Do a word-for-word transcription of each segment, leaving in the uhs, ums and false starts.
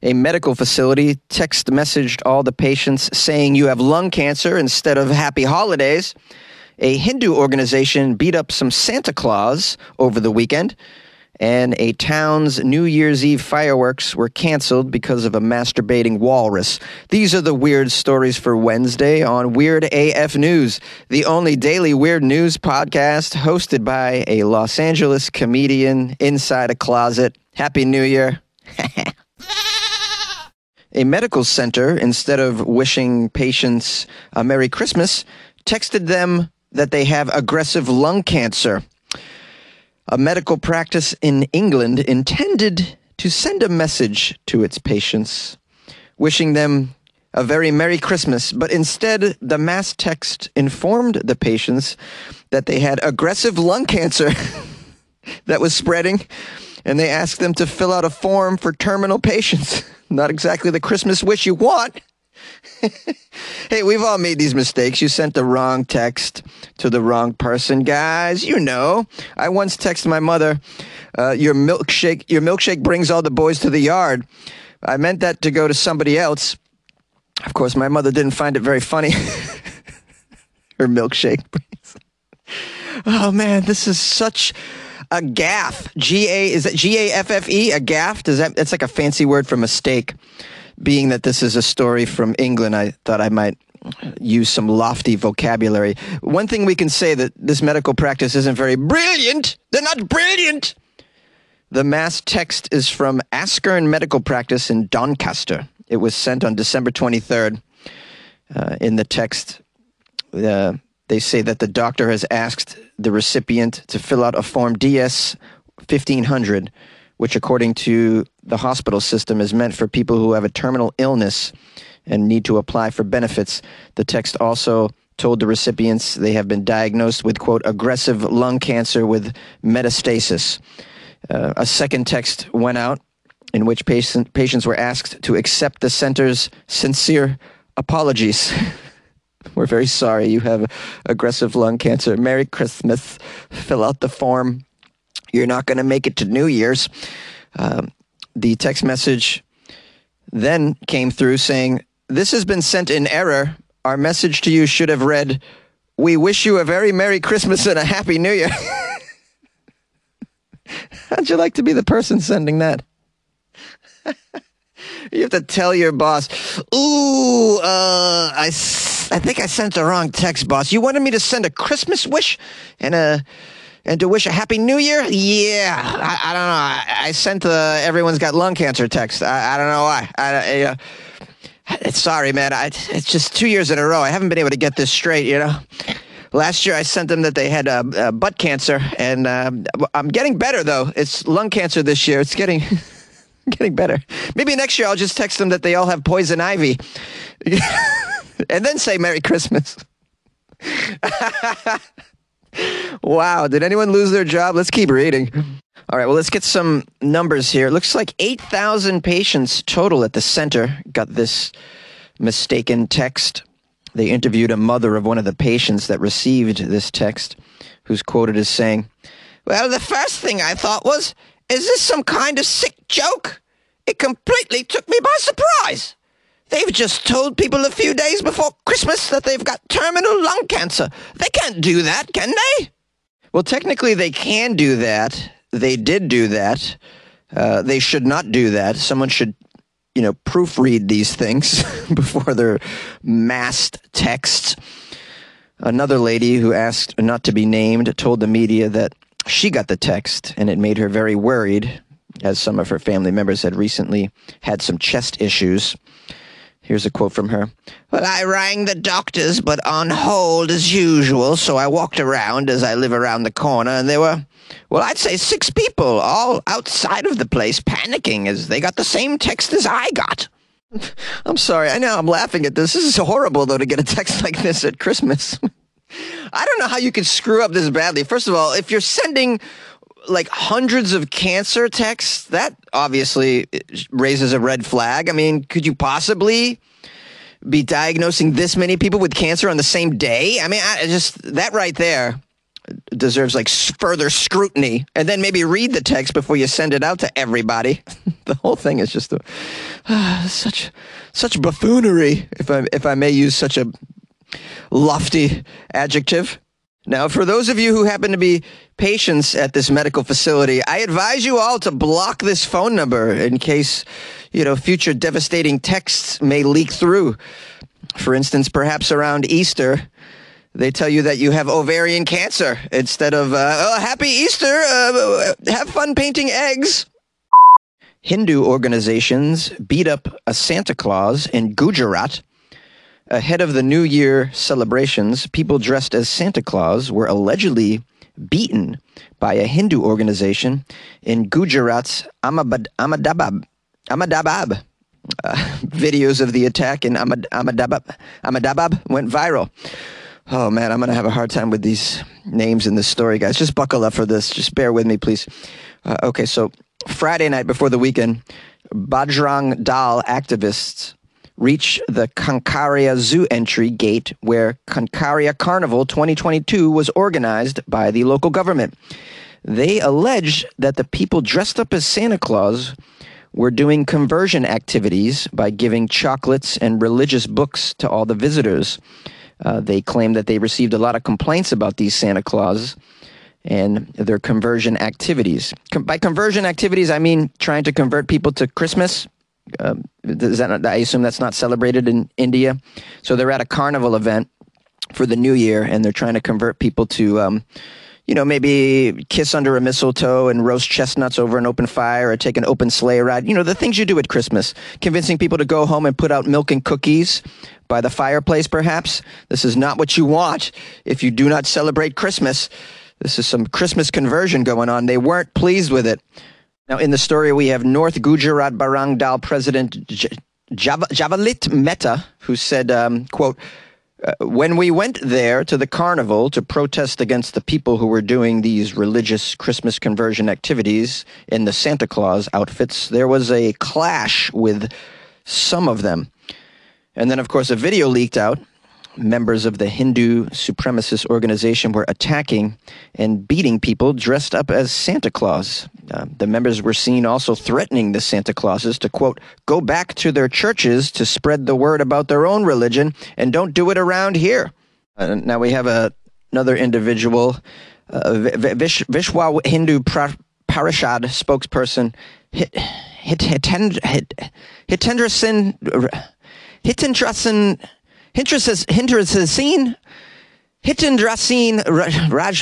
A medical facility text messaged all the patients saying you have lung cancer instead of happy holidays. A Hindu organization beat up some Santa Claus over the weekend. And a town's New Year's Eve fireworks were canceled because of a masturbating walrus. These are the weird stories for Wednesday on Weird A F News, the only daily weird news podcast hosted by a Los Angeles comedian inside a closet. Happy New Year. A medical center, instead of wishing patients a Merry Christmas, texted them that they have aggressive lung cancer. A medical practice in England intended to send a message to its patients, wishing them a very Merry Christmas, but instead the mass text informed the patients that they had aggressive lung cancer that was spreading, and they asked them to fill out a form for terminal patients. Not exactly the Christmas wish you want. Hey, we've all made these mistakes. You sent the wrong text to the wrong person. Guys, you know. I once texted my mother, uh, your milkshake, your milkshake brings all the boys to the yard. I meant that to go to somebody else. Of course, my mother didn't find it very funny. Her milkshake brings. Oh, man, this is such a gaffe. G A, is that G A F F E? A gaffe? Does that, that's like a fancy word for mistake. Being that this is a story from England, I thought I might use some lofty vocabulary. One thing we can say that this medical practice isn't very brilliant. They're not brilliant. The mass text is from Askern Medical Practice in Doncaster. It was sent on December twenty-third. Uh, in the text, uh, they say that the doctor has asked the recipient to fill out a form D S fifteen hundred, which according to the hospital system is meant for people who have a terminal illness and need to apply for benefits. The text also told the recipients they have been diagnosed with, quote, aggressive lung cancer with metastasis. Uh, a second text went out in which patient, patients were asked to accept the center's sincere apologies. We're very sorry you have aggressive lung cancer. Merry Christmas. Fill out the form. You're not going to make it to New Year's. Um, the text message then came through saying, this has been sent in error. Our message to you should have read, we wish you a very Merry Christmas and a Happy New Year. How'd you like to be the person sending that? You have to tell your boss, ooh, uh, I, I think I sent the wrong text, boss. You wanted me to send a Christmas wish and a... And to wish a Happy New Year? Yeah, I, I don't know. I, I sent the everyone's got lung cancer text. I, I don't know why. I, I, uh, it's sorry, man. I, it's just two years in a row. I haven't been able to get this straight, you know. Last year, I sent them that they had uh, uh, butt cancer, and uh, I'm getting better, though. It's lung cancer this year. It's getting getting better. Maybe next year I'll just text them that they all have poison ivy. And then say Merry Christmas. Wow, did anyone lose their job? Let's keep reading. All right, well, let's get some numbers here. It looks like eight thousand patients total at the center got this mistaken text. They interviewed a mother of one of the patients that received this text, who's quoted as saying, well, the first thing I thought was, is this some kind of sick joke? It completely took me by surprise. They've just told people a few days before Christmas that they've got terminal lung cancer. They can't do that, can they? Well, technically they can do that. They did do that. Uh, they should not do that. Someone should, you know, proofread these things before they're massed texts. Another lady who asked not to be named told the media that she got the text and it made her very worried, as some of her family members had recently had some chest issues. Here's a quote from her. Well, I rang the doctors, but on hold as usual, so I walked around as I live around the corner, and there were, well, I'd say six people, all outside of the place, panicking as they got the same text as I got. I'm sorry, I know I'm laughing at this. This is horrible, though, to get a text like this at Christmas. I don't know how you could screw up this badly. First of all, if you're sending like hundreds of cancer texts, that obviously raises a red flag. I mean, could you possibly be diagnosing this many people with cancer on the same day? I mean, I just, that right there deserves like s- further scrutiny, and then maybe read the text before you send it out to everybody. The whole thing is just a, uh, such such buffoonery, if I if I may use such a lofty adjective. Now, for those of you who happen to be patients at this medical facility, I advise you all to block this phone number in case, you know, future devastating texts may leak through. For instance, perhaps around Easter, they tell you that you have ovarian cancer instead of, uh, oh, happy Easter, uh, have fun painting eggs. Hindu organizations beat up a Santa Claus in Gujarat. Ahead of the New Year celebrations, people dressed as Santa Claus were allegedly beaten by a Hindu organization in Gujarat's Ahmad- Ahmedabad. Ahmedabad. Uh, videos of the attack in Ahmad- Ahmedabad, Ahmedabad went viral. Oh, man, I'm going to have a hard time with these names in this story, guys. Just buckle up for this. Just bear with me, please. Uh, okay, so Friday night before the weekend, Bajrang Dal activists reach the Kankaria Zoo entry gate where Kankaria Carnival twenty twenty-two was organized by the local government. They alleged that the people dressed up as Santa Claus were doing conversion activities by giving chocolates and religious books to all the visitors. Uh, they claimed that they received a lot of complaints about these Santa Clauses and their conversion activities. Com- by conversion activities, I mean trying to convert people to Christmas. Um, is that not, I assume that's not celebrated in India. So they're at a carnival event for the New Year, and they're trying to convert people to, um, you know, maybe kiss under a mistletoe and roast chestnuts over an open fire or take an open sleigh ride. You know, the things you do at Christmas. Convincing people to go home and put out milk and cookies by the fireplace, perhaps. This is not what you want if you do not celebrate Christmas. This is some Christmas conversion going on. They weren't pleased with it. Now, in the story, we have North Gujarat Barang Dal President J- Jav- Javalit Mehta, who said, um, quote, uh, when we went there to the carnival to protest against the people who were doing these religious Christmas conversion activities in the Santa Claus outfits, there was a clash with some of them. And then, of course, a video leaked out. Members of the Hindu supremacist organization were attacking and beating people dressed up as Santa Claus. Uh, the members were seen also threatening the Santa Clauses to, quote, go back to their churches to spread the word about their own religion and don't do it around here. Uh, now we have a, another individual, uh, Vish, Vishwa Hindu pra- Parishad spokesperson, Hit, Hit, Hitend, Hit, Hitendra Singh, Hitendra Singh, Hitendra Singh, Hitendra Singh Raj,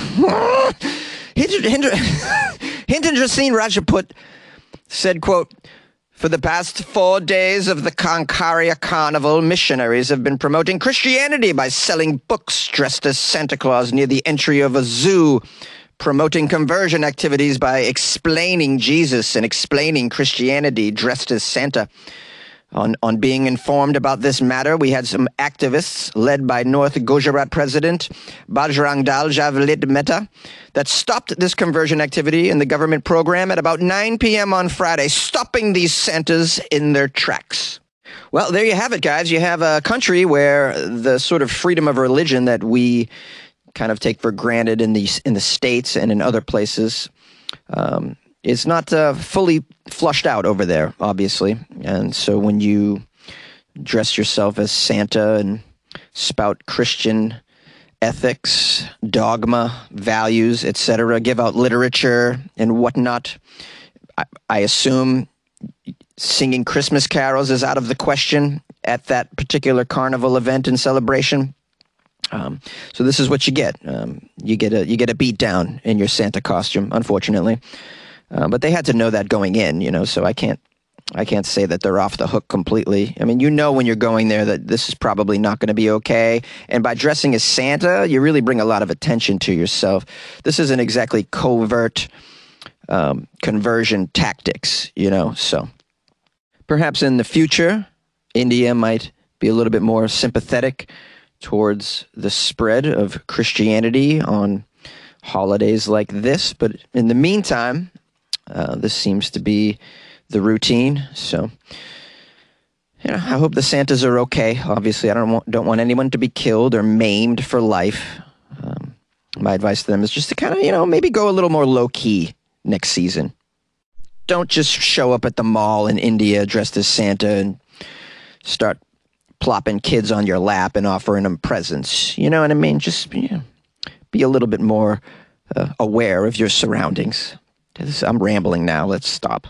Hitendra Singh Rajput said, quote, for the past four days of the Kankaria Carnival, missionaries have been promoting Christianity by selling books dressed as Santa Claus near the entry of a zoo, promoting conversion activities by explaining Jesus and explaining Christianity dressed as Santa. On, on being informed about this matter, we had some activists led by North Gujarat President Bajrang Dal Javalit Mehta that stopped this conversion activity in the government program at about nine p.m. on Friday, stopping these Santas in their tracks. Well, there you have it, guys. You have a country where the sort of freedom of religion that we kind of take for granted in the, in the States and in other places um, is not uh, fully flushed out over there, obviously. And so when you dress yourself as Santa and spout Christian ethics, dogma, values, et cetera, give out literature and whatnot, I, I assume singing Christmas carols is out of the question at that particular carnival event and celebration. Um, so this is what you get. Um, you get a you get a beat down in your Santa costume, unfortunately. Uh, but they had to know that going in, you know, so I can't I can't say that they're off the hook completely. I mean, you know when you're going there that this is probably not going to be okay. And by dressing as Santa, you really bring a lot of attention to yourself. This isn't exactly covert um, conversion tactics, you know, so perhaps in the future, India might be a little bit more sympathetic towards the spread of Christianity on holidays like this. But in the meantime, Uh, this seems to be the routine. So, you know, I hope the Santas are okay. Obviously, I don't want, don't want anyone to be killed or maimed for life. Um, My advice to them is just to kind of, you know, maybe go a little more low-key next season. Don't just show up at the mall in India dressed as Santa and start plopping kids on your lap and offering them presents. You know what I mean? Just, you know, be a little bit more uh, aware of your surroundings. I'm rambling now. Let's stop.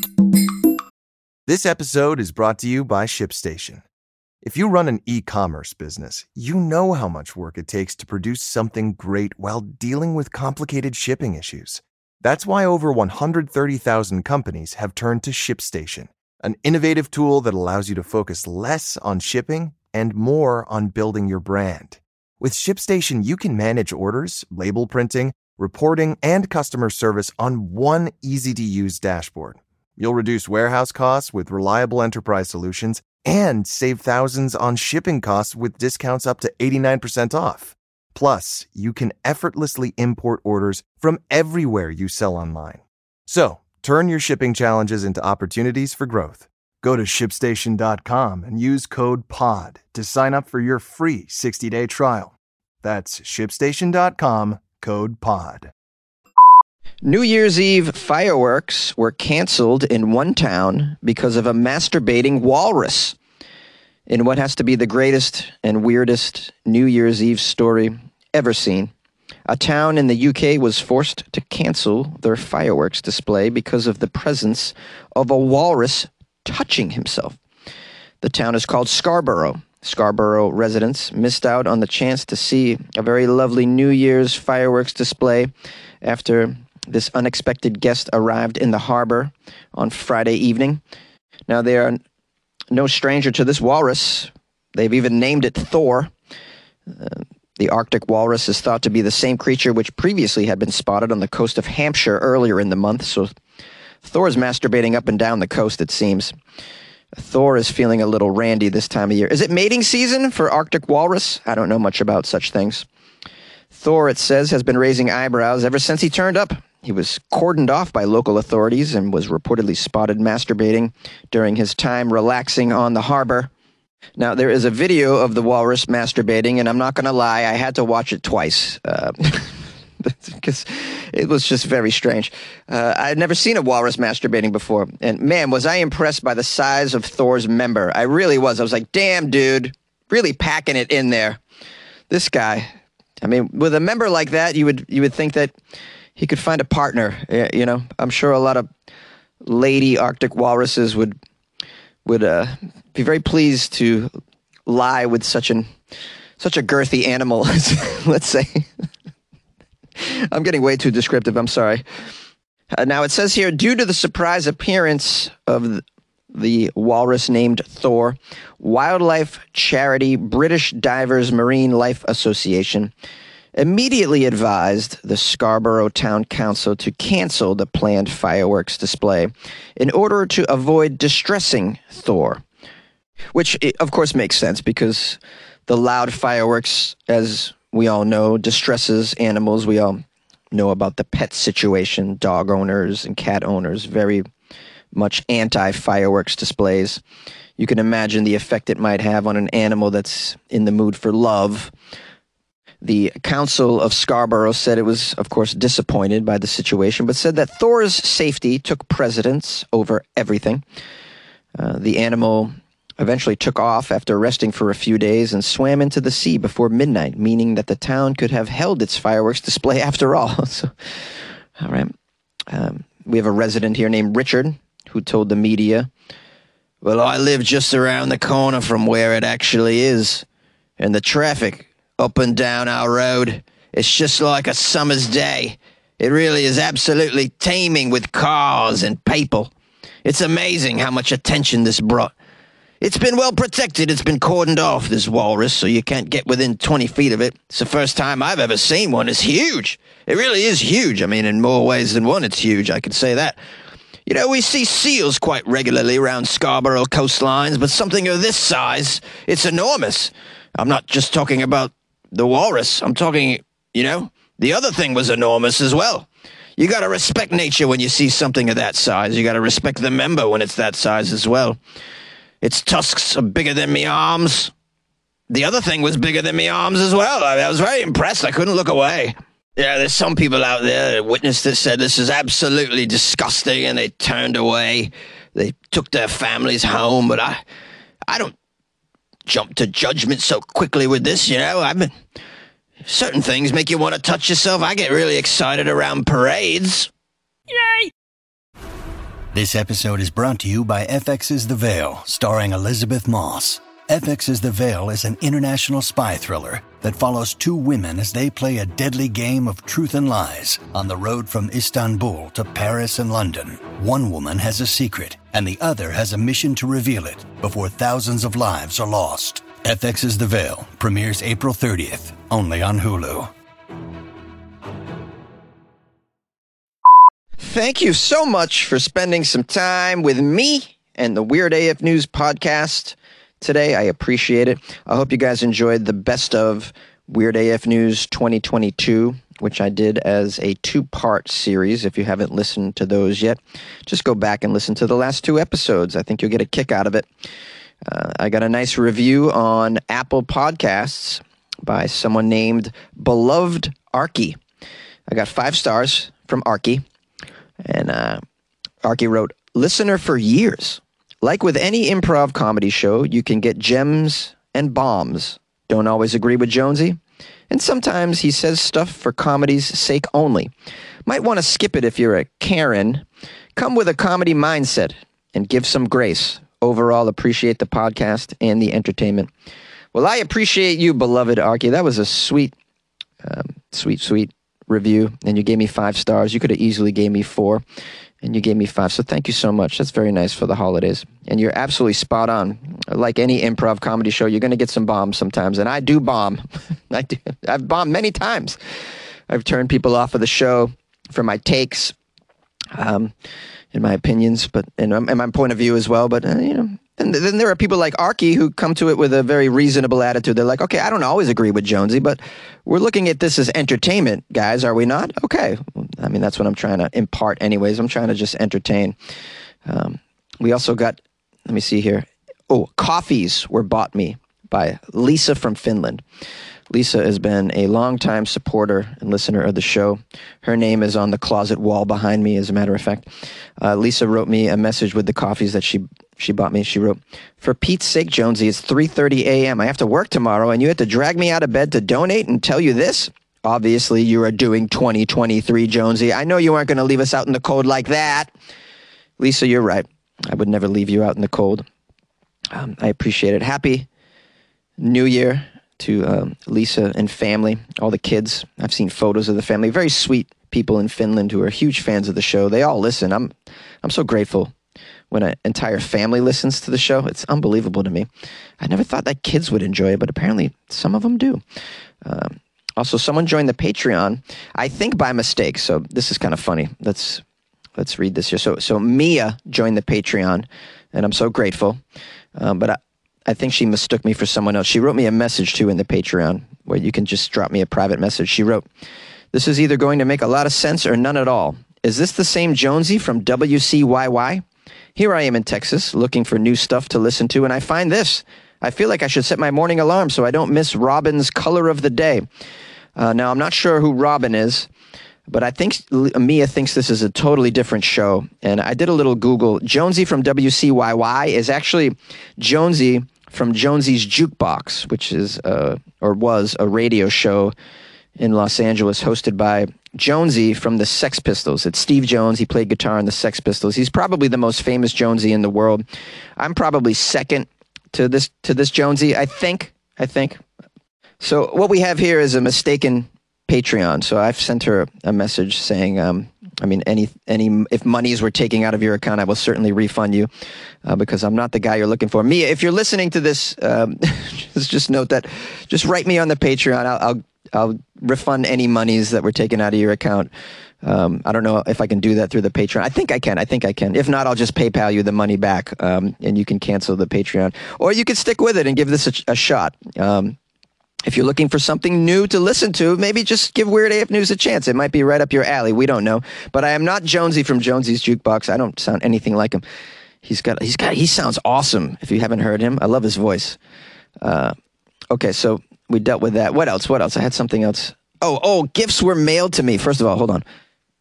This episode is brought to you by ShipStation. If you run an e-commerce business, you know how much work it takes to produce something great while dealing with complicated shipping issues. That's why over one hundred thirty thousand companies have turned to ShipStation, an innovative tool that allows you to focus less on shipping and more on building your brand. With ShipStation, you can manage orders, label printing, reporting, and customer service on one easy-to-use dashboard. You'll reduce warehouse costs with reliable enterprise solutions and save thousands on shipping costs with discounts up to eighty-nine percent off. Plus, you can effortlessly import orders from everywhere you sell online. So, turn your shipping challenges into opportunities for growth. Go to ship station dot com and use code P O D to sign up for your free sixty-day trial. That's ship station dot com, code P O D. New Year's Eve fireworks were canceled in one town because of a masturbating walrus. In what has to be the greatest and weirdest New Year's Eve story ever seen, a town in the U K was forced to cancel their fireworks display because of the presence of a walrus touching himself. The town is called Scarborough. Scarborough residents missed out on the chance to see a very lovely New Year's fireworks display after this unexpected guest arrived in the harbor on Friday evening. Now, they are no stranger to this walrus. They've even named it Thor. Uh, the Arctic walrus is thought to be the same creature which previously had been spotted on the coast of Hampshire earlier in the month, so Thor is masturbating up and down the coast, it seems. Thor is feeling a little randy this time of year. Is it mating season for Arctic walrus? I don't know much about such things. Thor, it says, has been raising eyebrows ever since he turned up. He was cordoned off by local authorities and was reportedly spotted masturbating during his time relaxing on the harbor. Now, there is a video of the walrus masturbating, and I'm not going to lie, I had to watch it twice, uh, because it was just very strange. Uh, I had never seen a walrus masturbating before, and man, was I impressed by the size of Thor's member. I really was. I was like, damn, dude, really packing it in there. This guy, I mean, with a member like that, you would you would think that he could find a partner. You know, I'm sure a lot of lady Arctic walruses would would uh, be very pleased to lie with such an such a girthy animal. Let's say. I'm getting way too descriptive. I'm sorry. Uh, now it says here, due to the surprise appearance of the, the walrus named Thor, wildlife charity British Divers Marine Life Association immediately advised the Scarborough Town Council to cancel the planned fireworks display in order to avoid distressing Thor, which, of course, makes sense because the loud fireworks, as we all know, distresses animals. We all know about the pet situation, dog owners and cat owners, very much anti-fireworks displays. You can imagine the effect it might have on an animal that's in the mood for love. The Council of Scarborough said it was, of course, disappointed by the situation, but said that Thor's safety took precedence over everything. Uh, the animal eventually took off after resting for a few days and swam into the sea before midnight, meaning that the town could have held its fireworks display after all. So, all right. Um, we have a resident here named Richard who told the media, "Well, I live just around the corner from where it actually is, and the traffic up and down our road, it's just like a summer's day. It really is absolutely teeming with cars and people. It's amazing how much attention this brought. It's been well protected. It's been cordoned off, this walrus, so you can't get within twenty feet of it. It's the first time I've ever seen one. It's huge. It really is huge. I mean, in more ways than one, it's huge. I can say that. You know, we see seals quite regularly around Scarborough coastlines, but something of this size, it's enormous. I'm not just talking about the walrus. I'm talking, you know, the other thing was enormous as well. You got to respect nature when you see something of that size. You got to respect the member when it's that size as well. Its tusks are bigger than me arms. The other thing was bigger than me arms as well. I, I was very impressed. I couldn't look away. Yeah, there's some people out there that witnessed it, said this is absolutely disgusting, and they turned away. They took their families home, but I, I don't jump to judgment so quickly with this, you know. I've been, certain things make you want to touch yourself. I get really excited around parades. Yay! This episode is brought to you by F X's The Veil, starring Elizabeth Moss. F X's The Veil is an international spy thriller that follows two women as they play a deadly game of truth and lies on the road from Istanbul to Paris and London. One woman has a secret, and the other has a mission to reveal it before thousands of lives are lost. F X's The Veil premieres April thirtieth, only on Hulu. Thank you so much for spending some time with me and the Weird A F News podcast today. I appreciate it. I hope you guys enjoyed the best of Weird A F News twenty twenty-two, which I did as a two-part series. If you haven't listened to those yet, just go back and listen to the last two episodes. I think you'll get a kick out of it. Uh, I got a nice review on Apple Podcasts by someone named Beloved Arky. I got five stars from Arky, and uh, Arky wrote, "Listener for years. Like with any improv comedy show, you can get gems and bombs. Don't always agree with Jonesy. And sometimes he says stuff for comedy's sake only. Might want to skip it if you're a Karen. Come with a comedy mindset and give some grace. Overall, appreciate the podcast and the entertainment." Well, I appreciate you, beloved Arky. That was a sweet, um, sweet, sweet review. And you gave me five stars. You could have easily gave me four. And you gave me five, so thank you so much. That's very nice for the holidays. And you're absolutely spot on. Like any improv comedy show, you're going to get some bombs sometimes, and I do bomb. I do. I've bombed many times. I've turned people off of the show for my takes, um, in my opinions, but and, and my point of view as well. But uh, you know, and then there are people like Arky who come to it with a very reasonable attitude. They're like, okay, I don't always agree with Jonesy, but we're looking at this as entertainment, guys, are we not? Okay. I mean, that's what I'm trying to impart anyways. I'm trying to just entertain. Um, we also got, let me see here. Oh, coffees were bought me by Lisa from Finland. Lisa has been a longtime supporter and listener of the show. Her name is on the closet wall behind me, as a matter of fact. Uh, Lisa wrote me a message with the coffees that she she bought me. She wrote, "For Pete's sake, Jonesy, it's three thirty a.m. I have to work tomorrow, and you have to drag me out of bed to donate and tell you this? Obviously, you are doing twenty twenty-three, Jonesy. I know you aren't going to leave us out in the cold like that." Lisa, you're right. I would never leave you out in the cold. Um, I appreciate it. Happy New Year to um, Lisa and family, all the kids. I've seen photos of the family. Very sweet people in Finland who are huge fans of the show. They all listen. I'm I'm so grateful when an entire family listens to the show. It's unbelievable to me. I never thought that kids would enjoy it, but apparently some of them do. Um, also, someone joined the Patreon, I think by mistake, so this is kind of funny. Let's let's read this here. So, so Mia joined the Patreon, and I'm so grateful, um, but I, I think she mistook me for someone else. She wrote me a message, too, in the Patreon, where you can just drop me a private message. She wrote, "This is either going to make a lot of sense or none at all. Is this the same Jonesy from W C Y Y? Here I am in Texas, looking for new stuff to listen to, and I find this. I feel like I should set my morning alarm so I don't miss Robin's Color of the Day." Uh, now, I'm not sure who Robin is, but I think Mia thinks this is a totally different show. And I did a little Google. Jonesy from W C Y Y is actually Jonesy from Jonesy's Jukebox, which is uh, or was a radio show in Los Angeles hosted by Jonesy from the Sex Pistols. It's Steve Jones. He played guitar in the Sex Pistols. He's probably the most famous Jonesy in the world. I'm probably second to this to this Jonesy, I think. I think. So what we have here is a mistaken Patreon. So I've sent her a message saying, um, I mean, any any if monies were taken out of your account, I will certainly refund you uh, because I'm not the guy you're looking for. Mia, if you're listening to this, um, just just note that. Just write me on the Patreon. I'll I'll, I'll refund any monies that were taken out of your account. Um, I don't know if I can do that through the Patreon. I think I can. I think I can. If not, I'll just PayPal you the money back, um, and you can cancel the Patreon, or you can stick with it and give this a, a shot. Um, If you're looking for something new to listen to, maybe just give Weird A F News a chance. It might be right up your alley. We don't know. But I am not Jonesy from Jonesy's Jukebox. I don't sound anything like him. He's got, he's got, he sounds awesome. If you haven't heard him, I love his voice. Uh, okay, so we dealt with that. What else? What else? I had something else Oh, oh, gifts were mailed to me. First of all, hold on.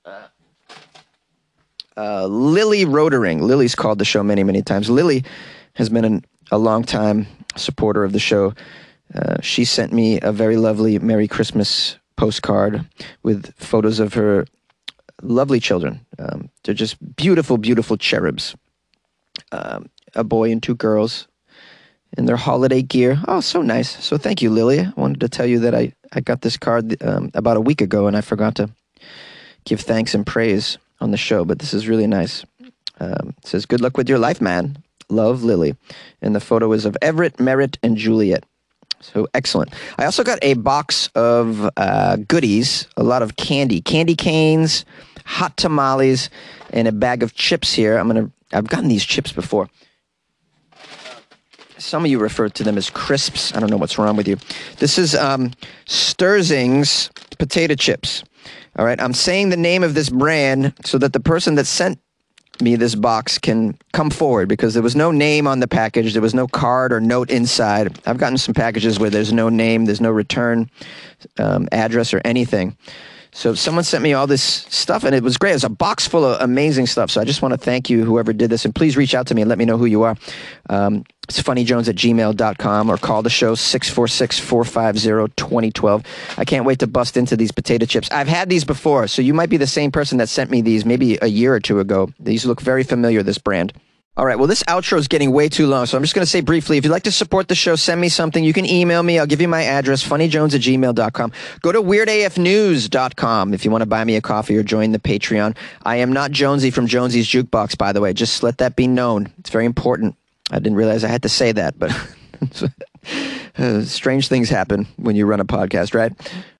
Uh, Lily Rodering. Lily's called the show many, many times. Lily has been an, a long time supporter of the show. Uh, she sent me a very lovely Merry Christmas postcard with photos of her lovely children. Um, they're just beautiful, beautiful cherubs. Um, a boy and two girls in their holiday gear. Oh, so nice. So thank you, Lily. I wanted to tell you that I, I got this card um, about a week ago, and I forgot to give thanks and praise on the show, but this is really nice. Um, it says, good luck with your life, man. Love, Lily. And the photo is of Everett, Merritt, and Juliet. So excellent. I also got a box of uh, goodies, a lot of candy, candy canes, hot tamales, and a bag of chips here. I'm gonna. I've gotten these chips before. Some of you refer to them as crisps. I don't know what's wrong with you. This is um, Sturzing's potato chips. All right, I'm saying the name of this brand so that the person that sent me this box can come forward, because there was no name on the package. There was no card or note inside. I've gotten some packages where there's no name, there's no return um, address or anything. So someone sent me all this stuff, and it was great. It was a box full of amazing stuff. So I just want to thank you, whoever did this, and please reach out to me and let me know who you are. Um, it's funnyjones at gmail dot com, or call the show six four six, four five zero, two zero one two. I can't wait to bust into these potato chips. I've had these before, so you might be the same person that sent me these maybe a year or two ago. These look very familiar, this brand. All right, well, this outro is getting way too long, so I'm just going to say briefly, if you'd like to support the show, send me something. You can email me. I'll give you my address, funnyjones at gmail dot com. Go to weird a f news dot com if you want to buy me a coffee or join the Patreon. I am not Jonesy from Jonesy's Jukebox, by the way. Just let that be known. It's very important. I didn't realize I had to say that, but uh, strange things happen when you run a podcast, right?